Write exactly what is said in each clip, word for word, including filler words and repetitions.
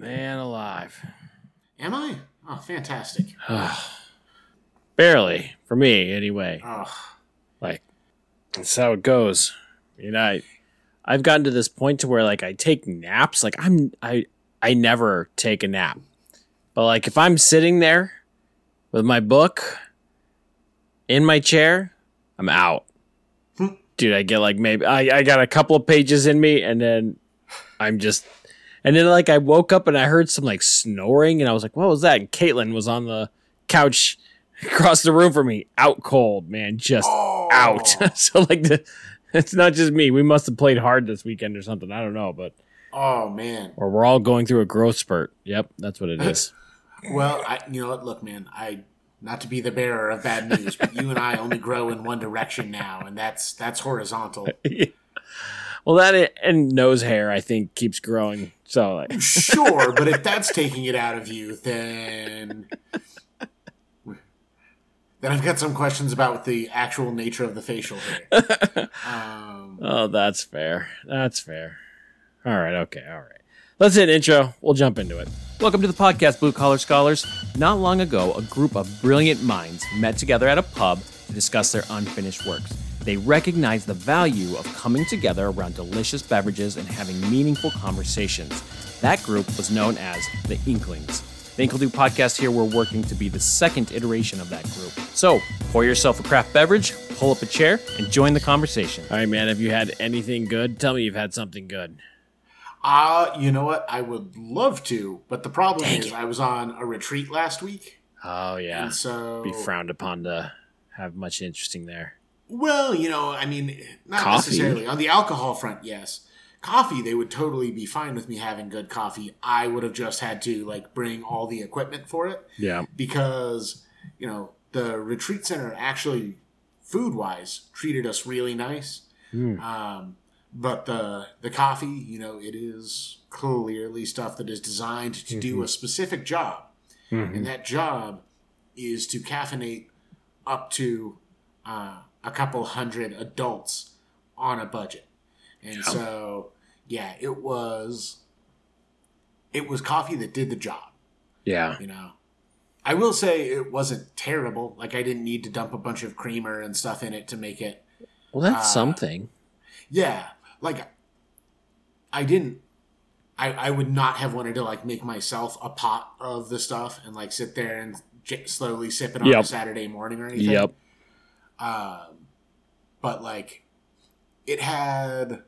man alive. Am I? Oh, fantastic. Barely. For me, anyway. Oh. Like, that's how it goes. You know, I, I've gotten to this point to where, like, I take naps. Like, I'm, I, I never take a nap. But, like, if I'm sitting there with my book in my chair, I'm out. Dude, I get, like, maybe, I, I got a couple of pages in me, and then I'm just... And then, like, I woke up and I heard some, like, snoring, and I was like, what was that? And Caitlin was on the couch across the room from me. Out cold, man. Just Oh. out. So, like, the, it's not just me. We must have played hard this weekend or something. I don't know, but... Oh, man. Or we're all going through a growth spurt. Yep, that's what it is. Well, I, you know what? Look, man, I... Not to be the bearer of bad news, but you and I only grow in one direction now, and that's that's horizontal. Well, that and nose hair, I think, keeps growing. So, like. Sure, but if that's taking it out of you, then then I've got some questions about the actual nature of the facial hair. Um, oh, that's fair. That's fair. All right. Okay. All right. Let's hit intro. We'll jump into it. Welcome to the podcast, Blue Collar Scholars. Not long ago, a group of brilliant minds met together at a pub to discuss their unfinished works. They recognized the value of coming together around delicious beverages and having meaningful conversations. That group was known as the Inklings. The Inkle Do podcast here, we're working to be the second iteration of that group. So, pour yourself a craft beverage, pull up a chair, and join the conversation. All right, man, have you had anything good? Tell me you've had something good. Uh, you know what? I would love to, but the problem Dang is it. I was on a retreat last week. Oh, yeah. And so... Be frowned upon to have much interesting there. Well, you know, I mean, not Coffee? necessarily. On the alcohol front, yes. Coffee, they would totally be fine with me having good coffee. I would have just had to, like, bring all the equipment for it. Yeah. Because, you know, the retreat center actually, food-wise, treated us really nice. Mm. Um, but the the coffee, you know, it is clearly stuff that is designed to mm-hmm. do a specific job. Mm-hmm. And that job is to caffeinate up to uh, a couple hundred adults on a budget. And yeah. so, yeah, it was it was coffee that did the job. Yeah. You know, I will say it wasn't terrible. Like, I didn't need to dump a bunch of creamer and stuff in it to make it. Well, that's uh, something. Yeah. Like, I didn't, I, I would not have wanted to, like, make myself a pot of the stuff and, like, sit there and j- slowly sip it on yep. a Saturday morning or anything. Yep. Um, but, like, it had,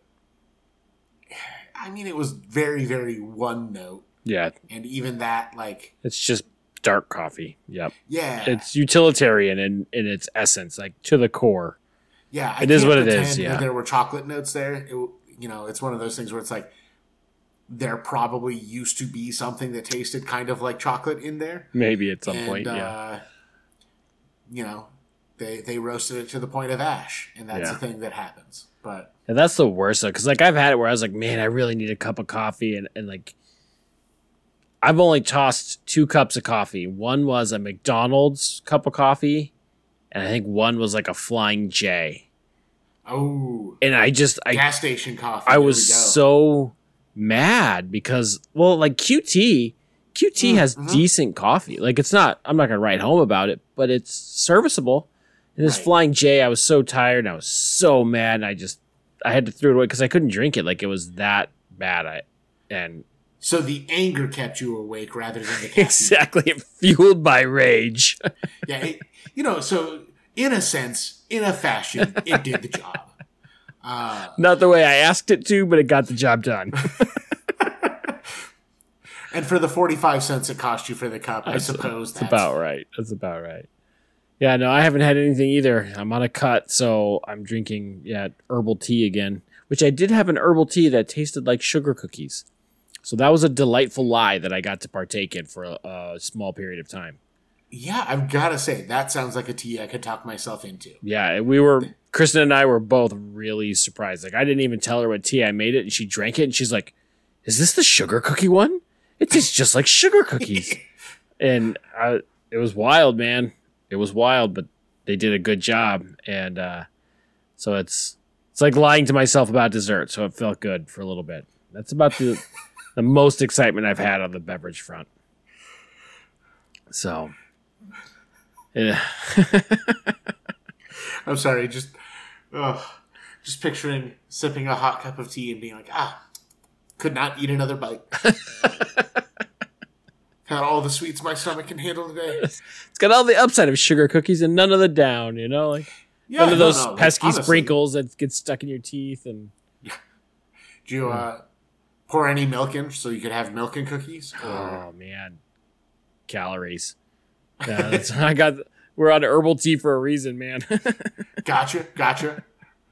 I mean, it was very, very one note. Yeah. And even that, like... It's just dark coffee. Yep. Yeah. It's utilitarian in, in its essence, like, to the core. Yeah, I it is can't what it pretend is. Yeah, that there were chocolate notes there. It, you know, it's one of those things where it's like there probably used to be something that tasted kind of like chocolate in there. Maybe at some and, point. Yeah. Uh, you know, they they roasted it to the point of ash, and that's yeah. the thing that happens. But and that's the worst though, because like I've had it where I was like, man, I really need a cup of coffee, and and like I've only tossed two cups of coffee. One was a McDonald's cup of coffee. And I think one was like a Flying J. Oh. And I just... I, gas station coffee. I was so mad because, well, like Q T, Q T mm, has mm-hmm. decent coffee. Like, it's not... I'm not going to write home about it, but it's serviceable. And this right. Flying J, I was so tired and I was so mad. And I just... I had to throw it away because I couldn't drink it. Like, it was that bad. I And... So the anger kept you awake rather than the caffeine. Exactly. Fueled by rage. yeah. It, you know, so in a sense, in a fashion, it did the job. Uh, Not the way I asked it to, but it got the job done. And for the forty-five cents it cost you for the cup, I that's, suppose that's, that's about right. That's about right. Yeah, no, I haven't had anything either. I'm on a cut, so I'm drinking yeah herbal tea again, which I did have an herbal tea that tasted like sugar cookies. So that was a delightful lie that I got to partake in for a, a small period of time. Yeah, I've got to say, that sounds like a tea I could talk myself into. Yeah, we were, Kristen and I were both really surprised. Like, I didn't even tell her what tea I made it, and she drank it, and she's like, is this the sugar cookie one? It tastes just like sugar cookies. And I, it was wild, man. It was wild, but they did a good job. And uh, so it's it's like lying to myself about dessert, so it felt good for a little bit. That's about the... the most excitement I've had on the beverage front. So, yeah. I'm sorry, just, uh, just picturing sipping a hot cup of tea and being like, ah, could not eat another bite. Had all the sweets my stomach can handle today. It's got all the upside of sugar cookies and none of the down, you know? Like Yeah, none of no, those no, like, pesky honestly. sprinkles that get stuck in your teeth. And Do you uh, pour any milk in so you could have milk and cookies? Or... oh, man. Calories. Yeah, that's, I got. We're on herbal tea for a reason, man. Gotcha, gotcha.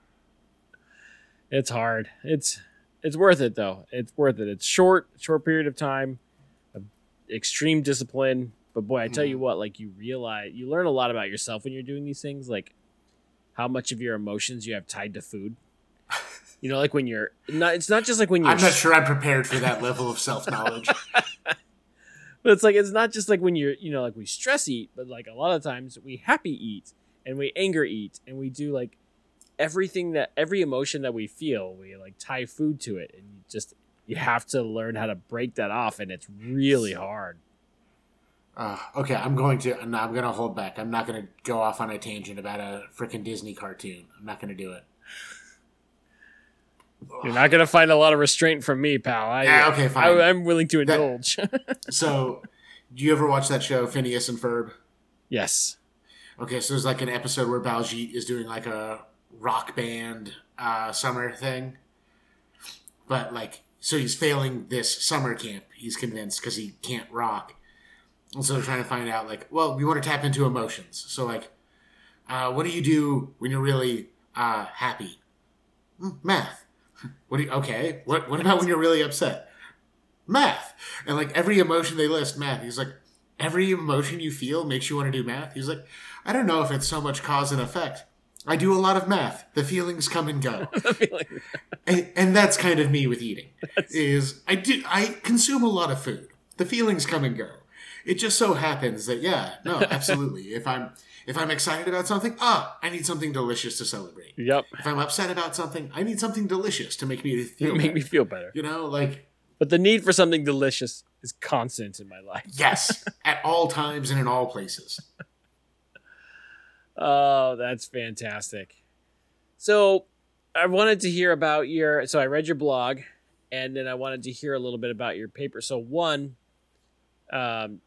It's hard. It's it's worth it though. It's worth it. It's short, short period of time, of extreme discipline. But boy, I tell you what, like you realize, you learn a lot about yourself when you're doing these things. Like how much of your emotions you have tied to food. You know, like when you're not. It's not just like when you're. I'm not sure I'm prepared for that level of self knowledge. But it's like it's not just like when you're, you know, like we stress eat, but like a lot of times we happy eat and we anger eat and we do like everything that every emotion that we feel, we like tie food to it, and you just you have to learn how to break that off, and it's really hard. Uh, okay, I'm going to. No, I'm going to hold back. I'm not going to go off on a tangent about a freaking Disney cartoon. I'm not going to do it. You're not going to find a lot of restraint from me, pal. I, yeah, okay, fine. I, I'm willing to indulge. That, so, do you ever watch that show, Phineas and Ferb? Yes. Okay, so there's like an episode where Baljeet is doing like a rock band uh, summer thing. But like, so he's failing this summer camp, he's convinced, because he can't rock. And so they're trying to find out, like, well, we want to tap into emotions. So, like, uh, what do you do when you're really uh, happy? Mm, math. What do you, okay. What what about when you're really upset? Math. And like every emotion they list, math. He's like, every emotion you feel makes you want to do math. He's like, I don't know if it's so much cause and effect. I do a lot of math. The feelings come and go. and, and that's kind of me with eating. That's... Is I do I consume a lot of food. The feelings come and go. It just so happens that yeah, no, absolutely. if I'm If I'm excited about something, ah, I need something delicious to celebrate. Yep. If I'm upset about something, I need something delicious to make me feel make better. me feel better. You know, like. But the need for something delicious is constant in my life. Yes, at all times and in all places. Oh, that's fantastic. So, I wanted to hear about your. So I read your blog, and then I wanted to hear a little bit about your paper. So one, um.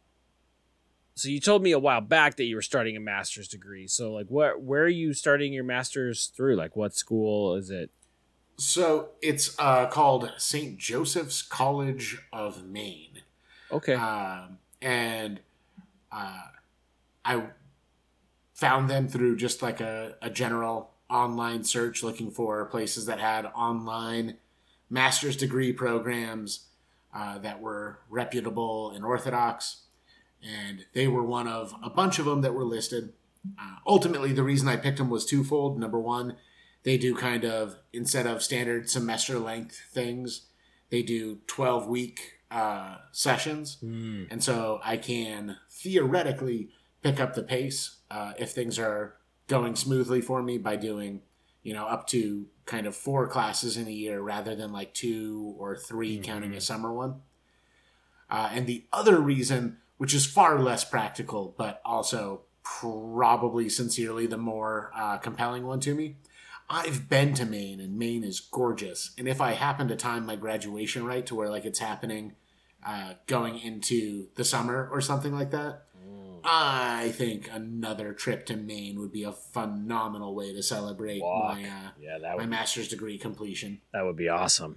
So you told me a while back that you were starting a master's degree. So like where where are you starting your master's through? Like what school is it? So it's uh, called Saint Joseph's College of Maine. Okay. Um, and uh, I found them through just like a, a general online search looking for places that had online master's degree programs uh, that were reputable and orthodox. And they were one of a bunch of them that were listed. Uh, ultimately, the reason I picked them was twofold. Number one, they do kind of, instead of standard semester length things, they do twelve-week uh, sessions. Mm. And so I can theoretically pick up the pace uh, if things are going smoothly for me by doing, you know, up to kind of four classes in a year rather than like two or three mm-hmm. counting a summer one. Uh, and the other reason, which is far less practical, but also probably sincerely the more uh, compelling one to me. I've been to Maine, and Maine is gorgeous. And if I happen to time my graduation right to where like it's happening uh, going into the summer or something like that, mm. I think another trip to Maine would be a phenomenal way to celebrate Walk. my uh, yeah, that would, my master's degree completion. That would be awesome.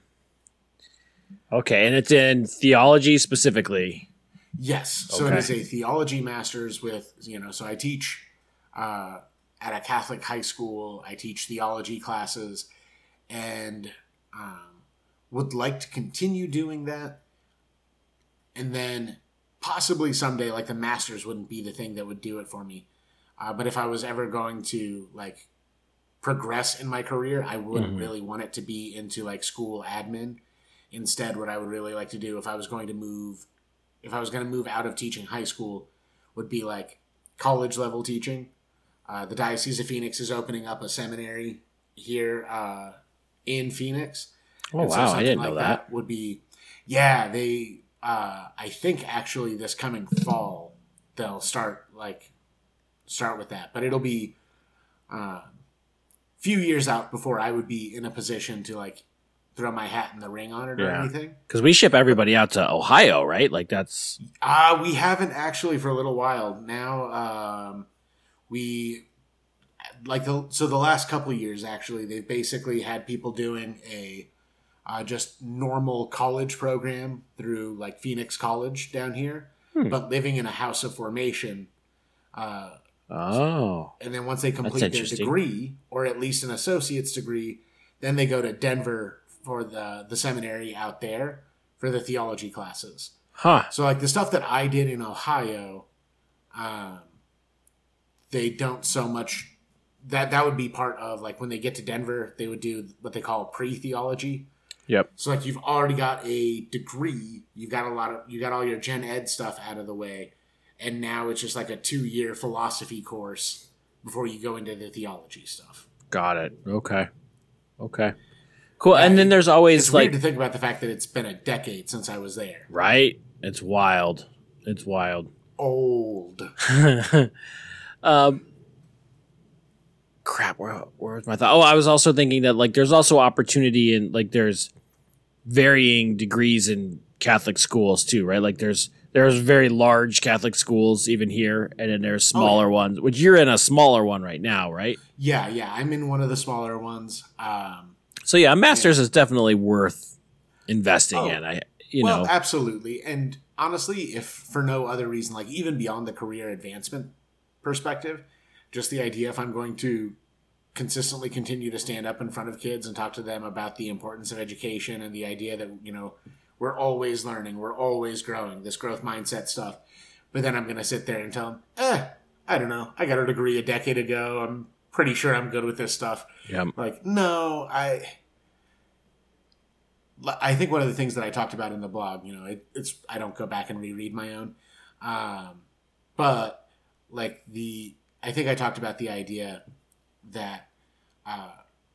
Okay, and it's in theology specifically. Yes. So okay. It is a theology master's with, you know, so I teach uh, at a Catholic high school. I teach theology classes and um, would like to continue doing that. And then possibly someday, like the master's wouldn't be the thing that would do it for me. Uh, but if I was ever going to like progress in my career, I wouldn't mm-hmm. really want it to be into like school admin. Instead, what I would really like to do if I was going to move If I was going to move out of teaching high school, would be like college level teaching. Uh, the Diocese of Phoenix is opening up a seminary here uh, in Phoenix. Oh, wow. So I didn't like know that. that. Would be, Yeah, they. Uh, I think actually this coming fall they'll start like start with that, but it'll be a uh, few years out before I would be in a position to like throw my hat in the ring on it or Yeah. anything. Because we ship everybody out to Ohio, right? Like that's Uh, we haven't actually for a little while now. Um, we like the so the last couple of years actually they've basically had people doing a uh, just normal college program through like Phoenix College down here, Hmm. but living in a house of formation. Uh, oh, and then once they complete their interesting. degree, or at least an associate's degree, then they go to Denver for the the seminary out there for the theology classes. huh? So like the stuff that I did in Ohio, um, they don't so much. That that would be part of like when they get to Denver, they would do what they call pre-theology. Yep. So like you've already got a degree, you've got a lot of you got all your gen ed stuff out of the way, and now it's just like a two year philosophy course before you go into the theology stuff. Got it. Okay. Okay. Cool. Yeah, and then there's always It's like weird to think about the fact that it's been a decade since I was there. right. It's wild. It's wild. Old. um, crap. Where where was my thought? Oh, I was also thinking that like there's also opportunity in like there's varying degrees in Catholic schools too, right? Like there's there's very large Catholic schools even here, and then there's smaller Oh, yeah. ones. Which you're in a smaller one right now, right? Yeah, yeah. I'm in one of the smaller ones. Um, So yeah, a master's is definitely worth investing Oh, in. I you well, know absolutely. And honestly, if for no other reason, like even beyond the career advancement perspective, just the idea if I'm going to consistently continue to stand up in front of kids and talk to them about the importance of education and the idea that, you know, we're always learning, we're always growing, this growth mindset stuff. But then I'm going to sit there and tell them, eh, I don't know. I got a degree a decade ago. I'm pretty sure I'm good with this stuff. yeah. Like, no, I... I think one of the things that I talked about in the blog, you know, it, it's I don't go back and reread my own, um, but like the I think I talked about the idea that uh,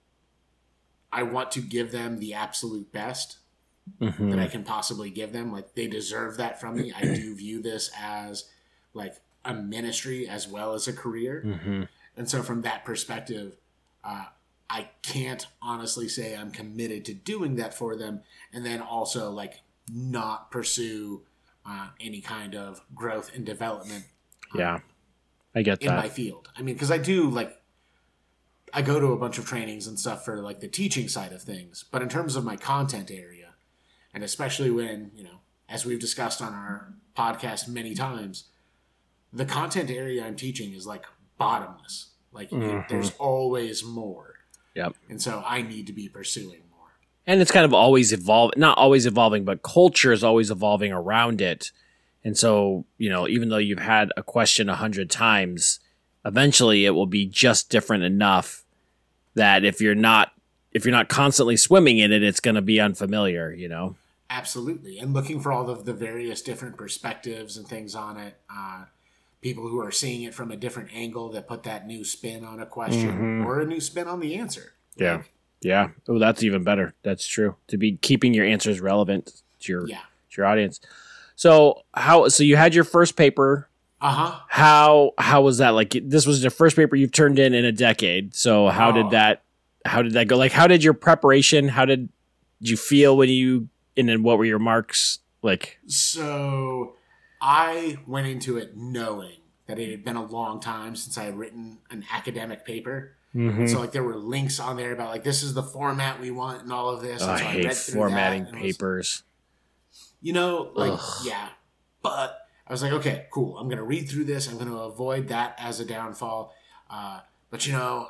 I want to give them the absolute best Mhm. that I can possibly give them. Like they deserve that from me. I do view this as like a ministry as well as a career, Mhm. and so from that perspective, uh, I can't honestly say I'm committed to doing that for them, and then also like not pursue uh, any kind of growth and development um, Yeah. I get in that. my field. I mean, because I do like I go to a bunch of trainings and stuff for like the teaching side of things, but in terms of my content area, and especially when you know, as we've discussed on our podcast many times, the content area I'm teaching is like bottomless. Like it- Mhm. there's always more. Yep. And so I need to be pursuing more. And it's kind of always evolving, not always evolving, but culture is always evolving around it. And so, you know, even though you've had a question a hundred times, eventually it will be just different enough that if you're not, if you're not constantly swimming in it, it's going to be unfamiliar, you know? Absolutely. And looking for all of the various different perspectives and things on it. Uh, people who are seeing it from a different angle that put that new spin on a question Mhm. or a new spin on the answer. Yeah. Like, Yeah. Oh, that's even better. That's true. To be keeping your answers relevant to your, yeah. to your audience. So how, so you had your first paper. Uh-huh. How, how was that? Like this was the first paper you've turned in in a decade. So how Oh. did that, how did that go? Like, how did your preparation, how did you feel when you, and then what were your marks like? So I went into it knowing that it had been a long time since I had written an academic paper. Mm-hmm. So like there were links on there about like this is the format we want and all of this. Oh, And I so hate read through formatting that and it was- papers. you know, like Ugh. yeah. But I was like, okay, cool. I'm gonna read through this. I'm gonna avoid that as a downfall. Uh, but you know,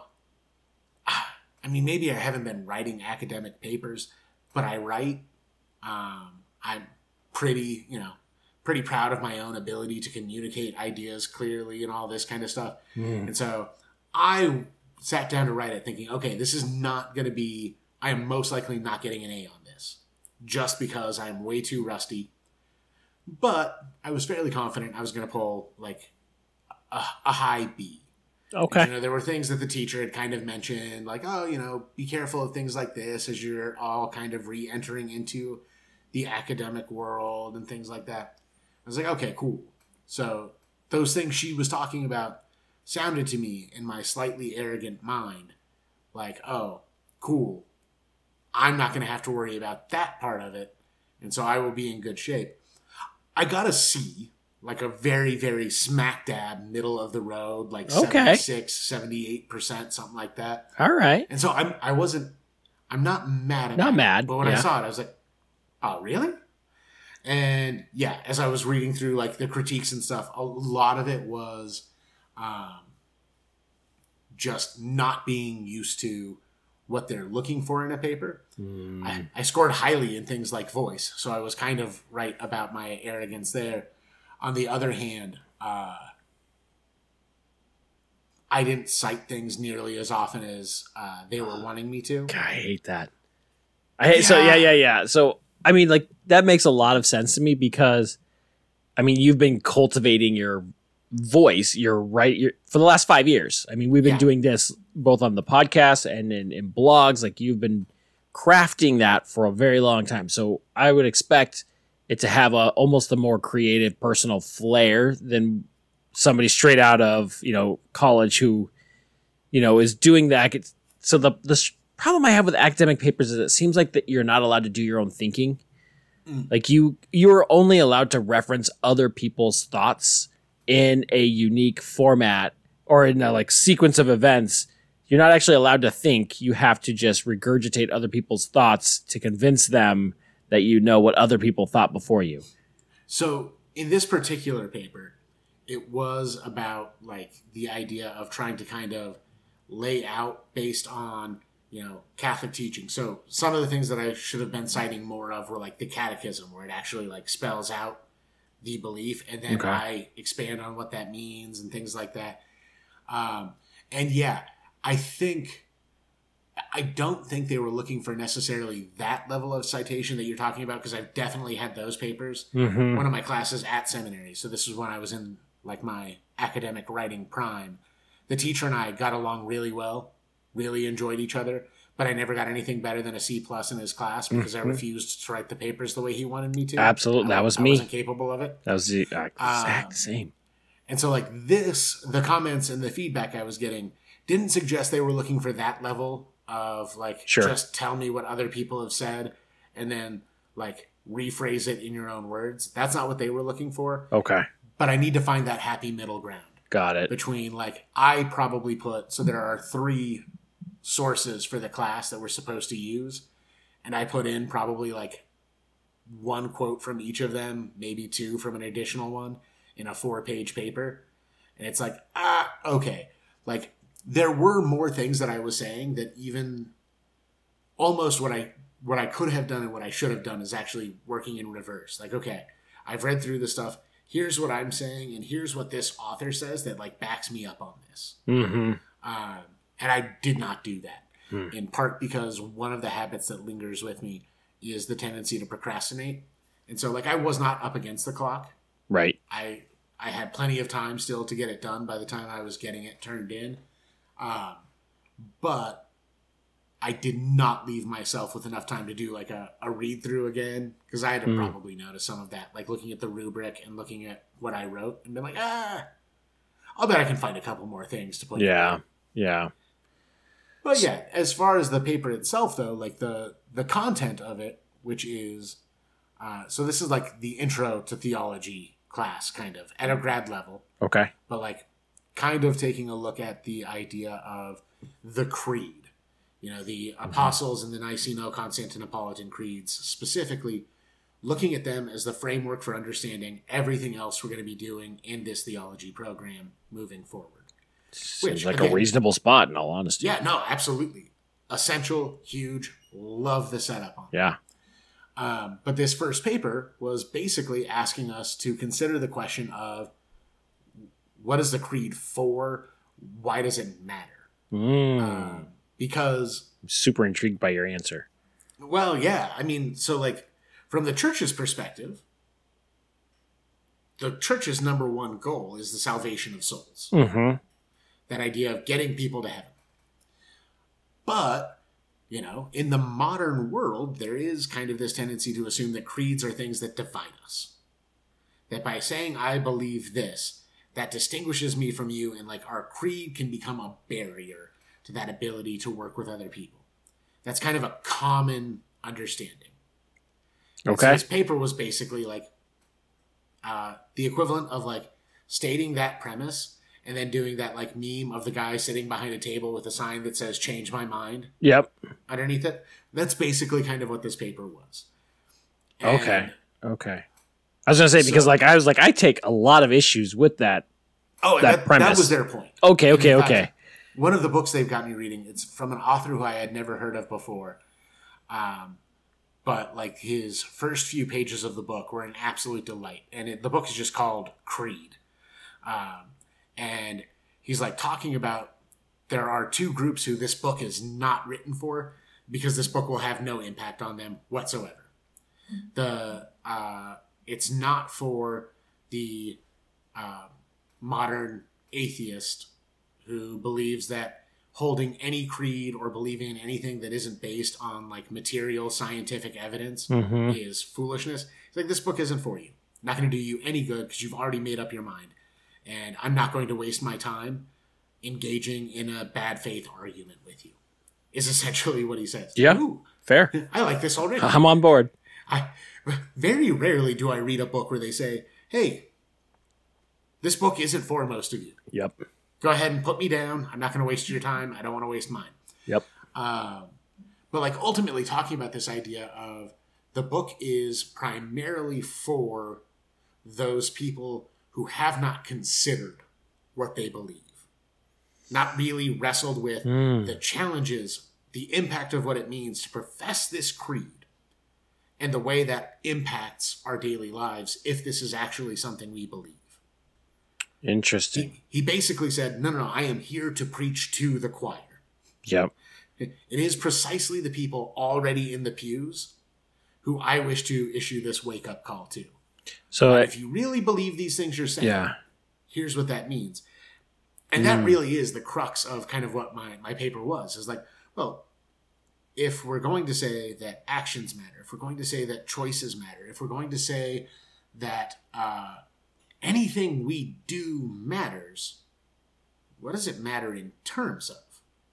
I mean, maybe I haven't been writing academic papers, but I write. Um, I'm pretty, you know, pretty proud of my own ability to communicate ideas clearly and all this kind of stuff. Mm. And so I sat down to write it thinking, okay, this is not going to be, I am most likely not getting an A on this just because I'm way too rusty. But I was fairly confident I was going to pull like a, a high B. Okay. You know, there were things that the teacher had kind of mentioned, like, oh, you know, be careful of things like this as you're all kind of re-entering into the academic world and things like that. I was like, okay, cool. So those things she was talking about sounded to me in my slightly arrogant mind like, oh, cool. I'm not going to have to worry about that part of it. And so I will be in good shape. I got a C, like a very, very smack dab middle of the road, like okay. seventy-six, seventy-eight percent, something like that. All right. And so I'm, I wasn't, I'm not mad about not it. mad. But when yeah. I saw it, I was like, oh, really? And yeah, as I was reading through like the critiques and stuff, a lot of it was um, just not being used to what they're looking for in a paper. Mm. I, I scored highly in things like voice, so I was kind of right about my arrogance there. On the other hand, uh, I didn't cite things nearly as often as uh, they were wanting me to. God, I hate that. I hate yeah. so yeah yeah yeah. So I mean, like that makes a lot of sense to me because, I mean, you've been cultivating your voice, your right, your, for the last five years. I mean, we've been yeah. doing this both on the podcast and in, in blogs. Like you've been crafting that for a very long time. So I would expect it to have a almost a more creative, personal flair than somebody straight out of, you know, college who, you know, is doing that. So the the problem I have with academic papers is it seems like that you're not allowed to do your own thinking. Mm. Like you, you're only allowed to reference other people's thoughts in a unique format or in a like sequence of events. You're not actually allowed to think. You have to just regurgitate other people's thoughts to convince them that you know what other people thought before you. So in this particular paper, it was about like the idea of trying to kind of lay out based on, you know, Catholic teaching. So some of the things that I should have been citing more of were like the catechism, where it actually like spells out the belief, and then okay. I expand on what that means and things like that. Um, and yeah, I think, I don't think they were looking for necessarily that level of citation that you're talking about, because I've definitely had those papers. Mm-hmm. One of my classes at seminary, so this is when I was in like my academic writing prime. The teacher and I got along really well, really enjoyed each other, but I never got anything better than a C plus in his class because mm-hmm. I refused to write the papers the way he wanted me to. Absolutely. That was I, me. I wasn't capable of it. That was the exact um, same. And so like this, the comments and the feedback I was getting didn't suggest they were looking for that level of like, sure. just tell me what other people have said and then like rephrase it in your own words. That's not what they were looking for. Okay. But I need to find that happy middle ground. Got it. Between like, I probably put, so there are three sources for the class that we're supposed to use. And I put in probably like one quote from each of them, maybe two from an additional one in a four page paper. And it's like, ah, okay. Like there were more things that I was saying that even almost what I, what I could have done and what I should have done is actually working in reverse. Like, okay, I've read through the stuff. Here's what I'm saying, and here's what this author says that like backs me up on this. Mm-hmm. Um, and I did not do that, mm. in part because one of the habits that lingers with me is the tendency to procrastinate. And so, like, I was not up against the clock. Right. I I had plenty of time still to get it done by the time I was getting it turned in. Um, but I did not leave myself with enough time to do like a, a read through again, because I had to mm. probably notice some of that, like looking at the rubric and looking at what I wrote and been like, ah, I'll bet I can find a couple more things to put. Yeah, in. yeah. But yeah, as far as the paper itself, though, like the the content of it, which is, uh, so this is like the intro to theology class, kind of at a grad level. Okay. But like, kind of taking a look at the idea of the creed. You know, the Apostles and the Niceno-Constantinopolitan creeds, specifically looking at them as the framework for understanding everything else we're going to be doing in this theology program moving forward. Seems Which, like again, a reasonable spot, in all honesty. Yeah, no, absolutely. Essential, huge, love the setup on it. Yeah. Um, but this first paper was basically asking us to consider the question of what is the creed for? Why does it matter? Mm. Um, Because I'm super intrigued by your answer. Well, yeah. I mean, so like from the church's perspective, the church's number one goal is the salvation of souls. Mm-hmm. That idea of getting people to heaven. But You know, in the modern world, there is kind of this tendency to assume that creeds are things that define us. That by saying I believe this, that distinguishes me from you, and like our creed can become a barrier to that ability to work with other people. That's kind of a common understanding. Okay. So this paper was basically like uh, the equivalent of like stating that premise and then doing that like meme of the guy sitting behind a table with a sign that says "Change my mind." Yep. Underneath it. That's basically kind of what this paper was. And okay. Okay. I was gonna say because so, like I was like I take a lot of issues with that. Oh, that, that premise. That was their point. Okay. Okay. fact, okay. One of the books they've got me reading, it's from an author who I had never heard of before. Um, but like his first few pages of the book were an absolute delight, and it, the book is just called Creed. Um, and he's like talking about there are two groups who this book is not written for because this book will have no impact on them whatsoever. The uh, it's not for the uh, modern atheist who believes that holding any creed or believing in anything that isn't based on like material scientific evidence mm-hmm. is foolishness. It's like, this book isn't for you. Not going to do you any good because you've already made up your mind. And I'm not going to waste my time engaging in a bad faith argument with you, is essentially what he says. Yeah, Ooh, fair. I like this already. I'm on board. I very rarely do I read a book where they say, hey, this book isn't for most of you. Yep. Go ahead and put me down. I'm not going to waste your time. I don't want to waste mine. Yep. Um, but like ultimately talking about this idea of the book is primarily for those people who have not considered what they believe. Not really wrestled with mm. the challenges, the impact of what it means to profess this creed and the way that impacts our daily lives if this is actually something we believe. Interesting. He, he basically said, no, no, no, I am here to preach to the choir. Yep. It, it is precisely the people already in the pews who I wish to issue this wake-up call to. So uh, if you really believe these things you're saying, yeah. here's what that means. And mm. that really is the crux of kind of what my, my paper was. Is like, well, if we're going to say that actions matter, if we're going to say that choices matter, if we're going to say that uh, anything we do matters, what does it matter in terms of?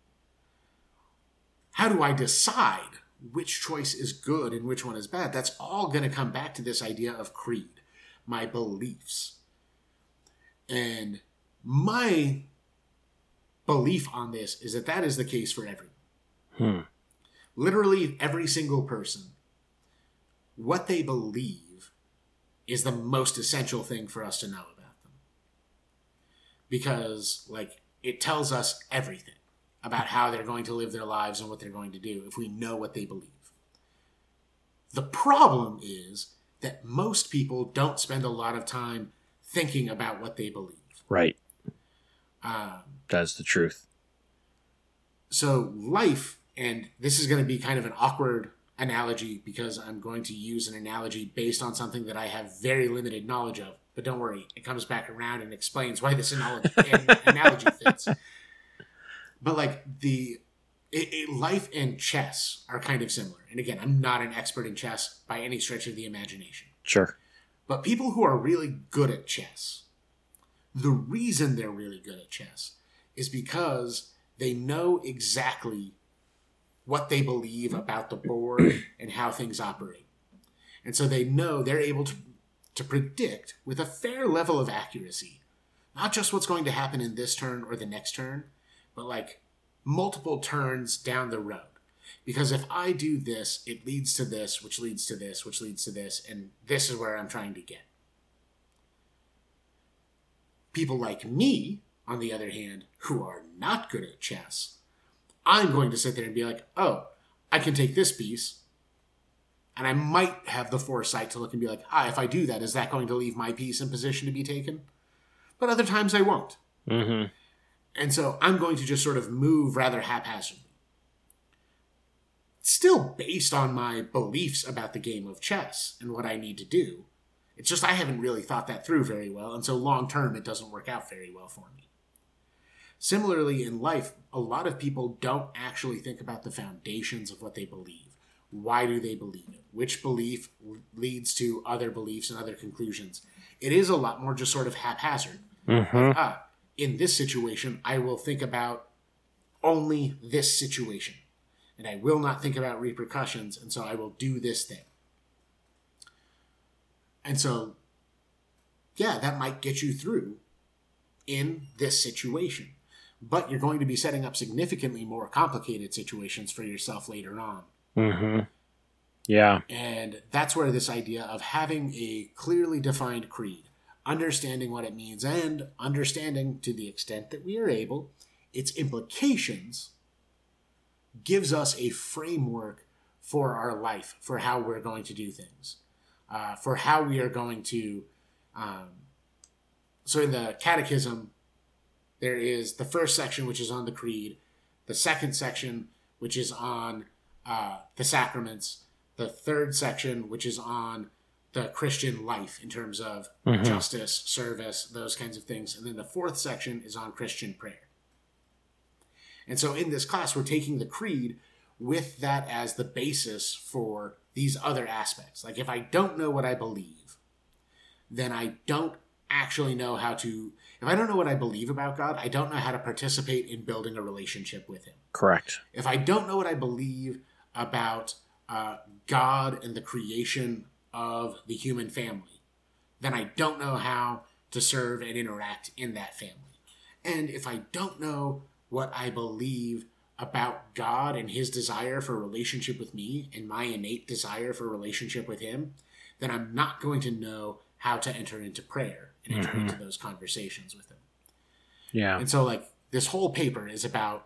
How do I decide which choice is good and which one is bad? That's all going to come back to this idea of creed, my beliefs. And my belief on this is that that is the case for everyone. Hmm. Literally every single person, what they believe is the most essential thing for us to know about them. Because, like, it tells us everything about how they're going to live their lives and what they're going to do if we know what they believe. The problem is that most people don't spend a lot of time thinking about what they believe. Right. Um, That's the truth. So life, and this is going to be kind of an awkward analogy because I'm going to use an analogy based on something that I have very limited knowledge of. But don't worry, it comes back around and explains why this analogy, analogy fits. But like the it, it, life and chess are kind of similar. And again, I'm not an expert in chess by any stretch of the imagination. Sure. But people who are really good at chess, the reason they're really good at chess is because they know exactly what they believe about the board and how things operate. And so they know they're able to, to predict with a fair level of accuracy, not just what's going to happen in this turn or the next turn, but like multiple turns down the road. Because if I do this, it leads to this, which leads to this, which leads to this, and this is where I'm trying to get. People like me, on the other hand, who are not good at chess, I'm going to sit there and be like, oh, I can take this piece, and I might have the foresight to look and be like, ah, if I do that, is that going to leave my piece in position to be taken? But other times I won't. Mm-hmm. And so I'm going to just sort of move rather haphazardly. Still based on my beliefs about the game of chess and what I need to do. It's just I haven't really thought that through very well, and so long term it doesn't work out very well for me. Similarly, in life, a lot of people don't actually think about the foundations of what they believe. Why do they believe it? Which belief leads to other beliefs and other conclusions? It is a lot more just sort of haphazard. Mm-hmm. Like, ah, in this situation, I will think about only this situation. And I will not think about repercussions, and so I will do this thing. And so, yeah, that might get you through in this situation. But you're going to be setting up significantly more complicated situations for yourself later on. Mm-hmm. Yeah. And that's where this idea of having a clearly defined creed, understanding what it means, and understanding, to the extent that we are able, its implications, gives us a framework for our life, for how we're going to do things, uh, for how we are going to... Um, so in the Catechism, there is the first section, which is on the creed, the second section, which is on uh, the sacraments, the third section, which is on the Christian life in terms of mm-hmm. justice, service, those kinds of things. And then the fourth section is on Christian prayer. And so in this class, we're taking the creed with that as the basis for these other aspects. Like, if I don't know what I believe, then I don't actually know how to... If I don't know what I believe about God, I don't know how to participate in building a relationship with him. Correct. If I don't know what I believe about uh, God and the creation of the human family, then I don't know how to serve and interact in that family. And if I don't know what I believe about God and his desire for a relationship with me and my innate desire for a relationship with him, then I'm not going to know how to enter into prayer and enter mm-hmm. into those conversations with him. Yeah. And so, like, this whole paper is about,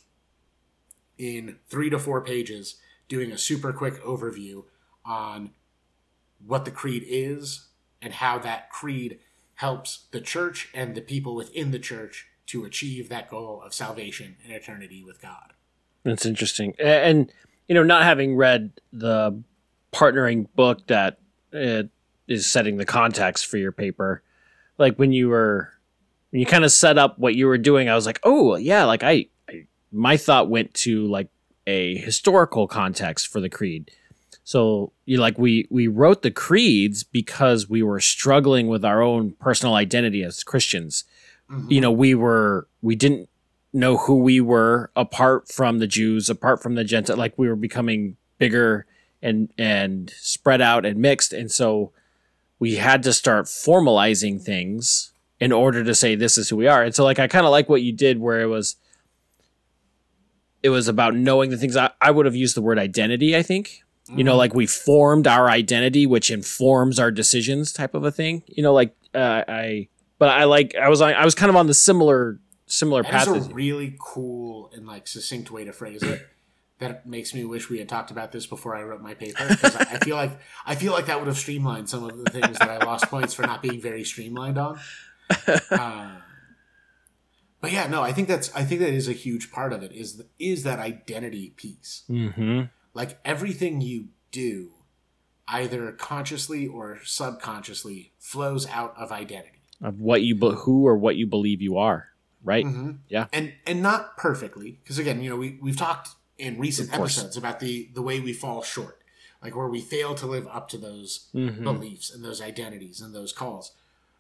in three to four pages, doing a super quick overview on what the creed is and how that creed helps the church and the people within the church to achieve that goal of salvation and eternity with God. That's interesting. And, you know, not having read the partnering book that uh, is setting the context for your paper, like when you were, when you kind of set up what you were doing, I was like, oh, yeah, like I, I my thought went to like a historical context for the creed. So you like we we wrote the creeds because we were struggling with our own personal identity as Christians. Mm-hmm. You know, we were we didn't know who we were apart from the Jews, apart from the Gentiles. Like, we were becoming bigger and and spread out and mixed, and so we had to start formalizing things in order to say this is who we are. And so, like, I kind of like what you did, where it was it was about knowing the things. I, I would have used the word identity, I think. Mm-hmm. You know, like, we formed our identity, which informs our decisions, type of a thing. You know, like uh, I. But I like I was I was kind of on the similar similar path. That's a really cool and like succinct way to phrase it. That makes me wish we had talked about this before I wrote my paper, because I, I feel like I feel like that would have streamlined some of the things that I lost points for not being very streamlined on. Uh, but yeah, no, I think that's I think that is a huge part of it. Is is that identity piece? Mm-hmm. Like, everything you do, either consciously or subconsciously, flows out of identity. Of what you, be- who or what you believe you are, right? Mm-hmm. Yeah, and and not perfectly, because again, you know, we we've talked in recent episodes about the the way we fall short, like where we fail to live up to those mm-hmm. beliefs and those identities and those calls.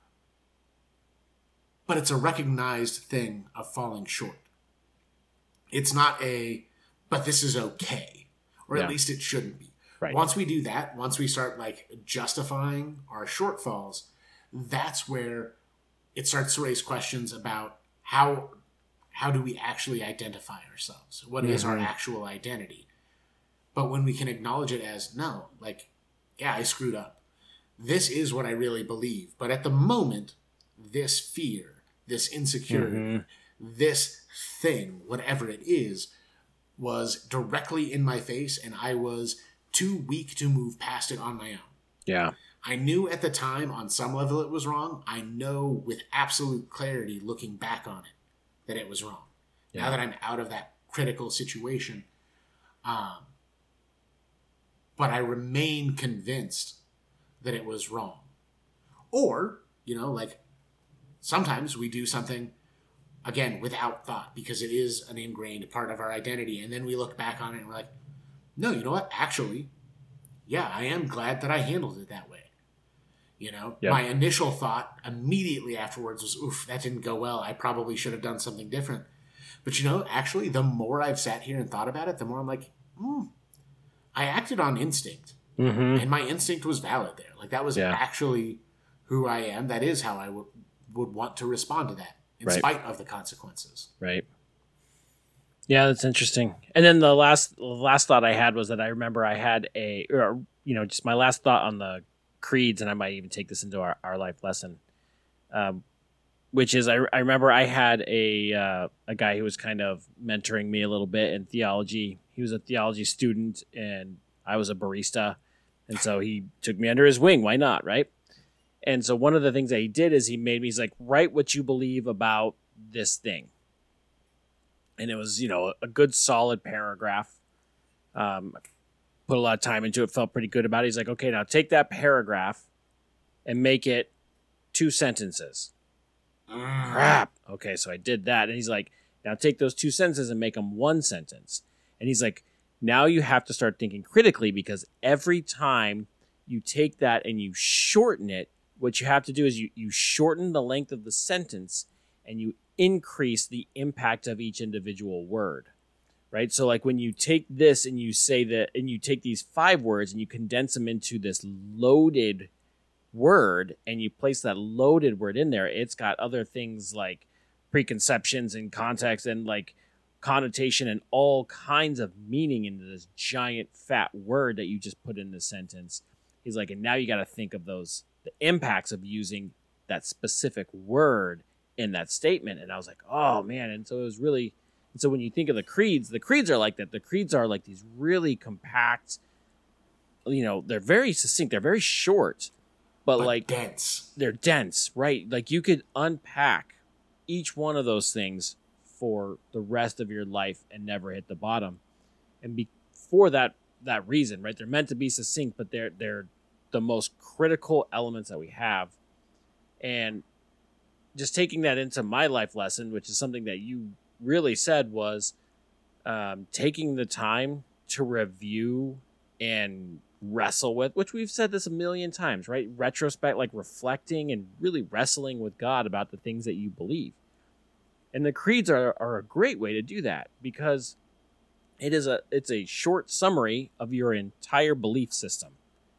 But it's a recognized thing of falling short. It's not a, but this is okay, or yeah. at least it shouldn't be. Right. Once we do that, once we start like justifying our shortfalls, that's where it starts to raise questions about how how do we actually identify ourselves? What mm-hmm. is our actual identity? But when we can acknowledge it as, no, like, yeah, I screwed up. This is what I really believe. But at the moment, this fear, this insecurity, mm-hmm. this thing, whatever it is, was directly in my face, and I was too weak to move past it on my own. Yeah. I knew at the time, on some level, it was wrong. I know with absolute clarity, looking back on it, that it was wrong. Yeah. Now that I'm out of that critical situation. Um, but I remain convinced that it was wrong. Or, you know, like, sometimes we do something again, without thought, because it is an ingrained part of our identity. And then we look back on it and we're like, no, you know what? Actually, yeah, I am glad that I handled it that way. You know, yep. My initial thought immediately afterwards was, oof, that didn't go well. I probably should have done something different. But, you know, actually, the more I've sat here and thought about it, the more I'm like, hmm, I acted on instinct. Mm-hmm. And my instinct was valid there. Like, that was yeah. actually who I am. That is how I w- would want to respond to that, in right. spite of the consequences. Right. Yeah, that's interesting. And then the last the last thought I had was that I remember I had a, or, you know, just my last thought on the creeds, and I might even take this into our, our life lesson, um, which is I, I remember I had a uh, a guy who was kind of mentoring me a little bit in theology. He was a theology student, and I was a barista, and so he took me under his wing. Why not, right? And so one of the things that he did is he made me, he's like, write what you believe about this thing. And it was, you know, a good solid paragraph. Um, put a lot of time into it, felt pretty good about it. He's like, okay, now take that paragraph and make it two sentences. Mm. Crap. Okay, so I did that. And he's like, now take those two sentences and make them one sentence. And he's like, now you have to start thinking critically, because every time you take that and you shorten it, what you have to do is you, you shorten the length of the sentence and you increase the impact of each individual word. Right? So like when you take this and you say that, and you take these five words and you condense them into this loaded word, and you place that loaded word in there, it's got other things like preconceptions and context and like connotation and all kinds of meaning into this giant fat word that you just put in the sentence. He's like, and now you got to think of those, the impacts of using that specific word in that statement. And I was like, oh man. And so it was really, and so when you think of the creeds, the creeds are like that. The creeds are like these really compact, you know, they're very succinct. They're very short, but, but like dense. They're dense, right? Like you could unpack each one of those things for the rest of your life and never hit the bottom. And be, for that that reason, right? They're meant to be succinct, but they're they're the most critical elements that we have. And just taking that into my life lesson, which is something that you really said, was um, taking the time to review and wrestle with, which we've said this a million times, right? Retrospect, like reflecting and really wrestling with God about the things that you believe. And the creeds are, are a great way to do that, because it is a it's a short summary of your entire belief system.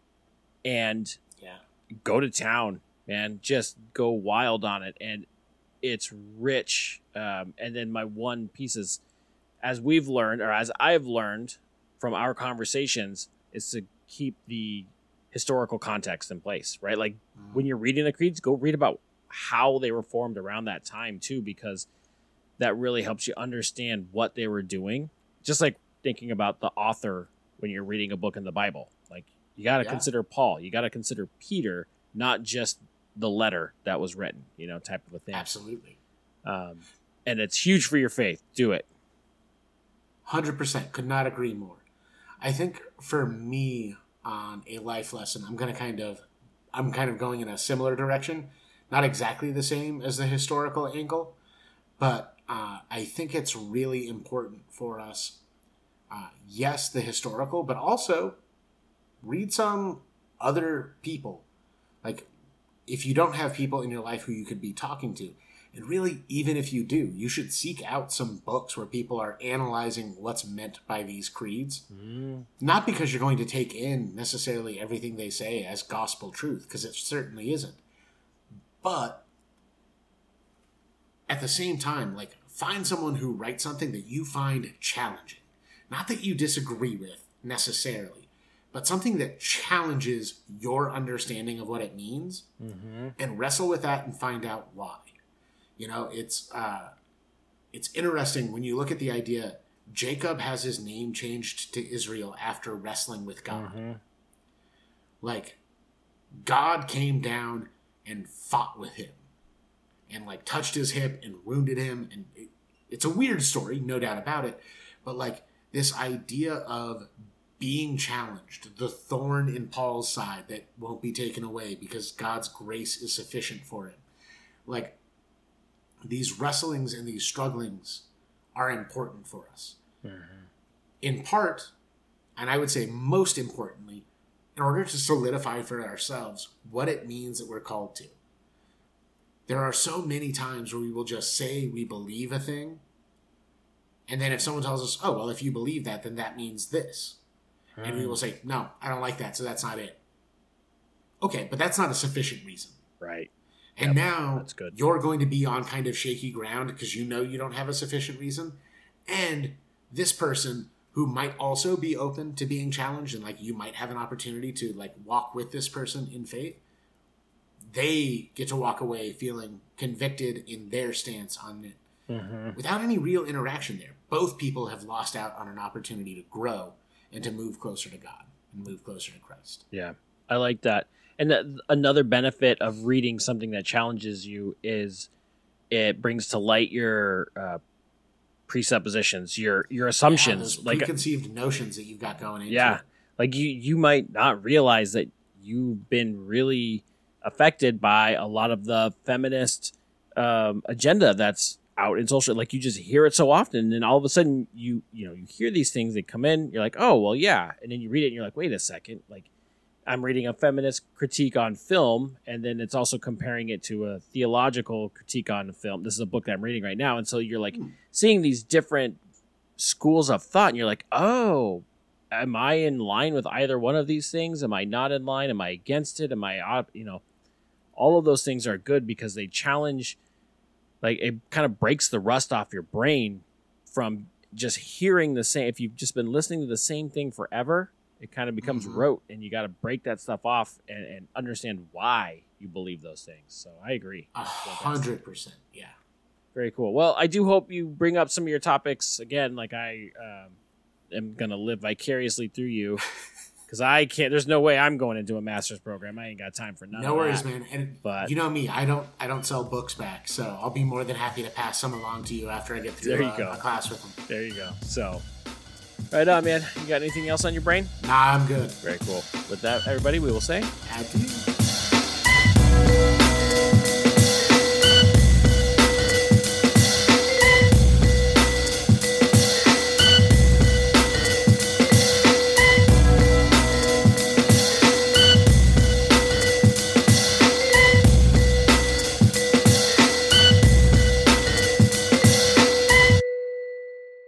And yeah, go to town, man. Just go wild on it. And it's rich. Um, and then my one piece is, as we've learned, or as I've learned from our conversations, is to keep the historical context in place, right? Like mm. when you're reading the creeds, go read about how they were formed around that time too, because that really helps you understand what they were doing. Just like thinking about the author when you're reading a book in the Bible. Like you got to yeah. consider Paul, you got to consider Peter, not just the letter that was written, you know, type of a thing. Absolutely. Um, and it's huge for your faith. Do it. one hundred percent. Could not agree more. I think for me on a life lesson, I'm going to kind of, I'm kind of going in a similar direction. Not exactly the same as the historical angle, but uh, I think it's really important for us, uh, yes, the historical, but also read some other people. Like, if you don't have people in your life who you could be talking to, and really, even if you do, you should seek out some books where people are analyzing what's meant by these creeds. Mm. Not because you're going to take in necessarily everything they say as gospel truth, because it certainly isn't. But at the same time, like, find someone who writes something that you find challenging. Not that you disagree with necessarily, but something that challenges your understanding of what it means, mm-hmm. and wrestle with that and find out why. You know, it's uh, it's interesting when you look at the idea, Jacob has his name changed to Israel after wrestling with God. Mm-hmm. Like, God came down and fought with him and, like, touched his hip and wounded him. And it, it's a weird story, no doubt about it. But, like, this idea of being challenged, the thorn in Paul's side that won't be taken away because God's grace is sufficient for him. Like, these wrestlings and these strugglings are important for us. Mm-hmm. In part, and I would say most importantly, in order to solidify for ourselves what it means that we're called to. There are so many times where we will just say we believe a thing, and then if someone tells us, oh, well, if you believe that, then that means this. Hmm. And we will say, no, I don't like that, so that's not it. Okay, but that's not a sufficient reason. Right. And yep, now that's good. You're going to be on kind of shaky ground because you know you don't have a sufficient reason. And this person who might also be open to being challenged and like you might have an opportunity to like walk with this person in faith, they get to walk away feeling convicted in their stance on it mm-hmm. without any real interaction there. Both people have lost out on an opportunity to grow and to move closer to God and move closer to Christ. Yeah, I like that. And th- another benefit of reading something that challenges you is it brings to light your uh, presuppositions, your your assumptions, yeah, like preconceived notions that you've got going into. Yeah, like you you might not realize that you've been really affected by a lot of the feminist um, agenda that's out in social. Like you just hear it so often, and then all of a sudden you you know you hear these things that come in. You're like, oh well, yeah, and then you read it, and you're like, wait a second, like. I'm reading a feminist critique on film, and then it's also comparing it to a theological critique on film. This is a book that I'm reading right now. And so you're like mm. seeing these different schools of thought, and you're like, oh, am I in line with either one of these things? Am I not in line? Am I against it? Am I, you know, all of those things are good because they challenge, like it kind of breaks the rust off your brain from just hearing the same. If you've just been listening to the same thing forever, it kind of becomes mm-hmm. rote, and you got to break that stuff off and, and understand why you believe those things. So I agree. A hundred percent. Yeah. Very cool. Well, I do hope you bring up some of your topics again. Like I um, am going to live vicariously through you because I can't, there's no way I'm going into a master's program. I ain't got time for none No of worries, that. man. And but you know me, I don't, I don't sell books back. So I'll be more than happy to pass some along to you after I get through there you uh, go. a class with them. There you go. So right on, man. You got anything else on your brain? Nah, I'm good. Very cool. With that, everybody, we will say adieu.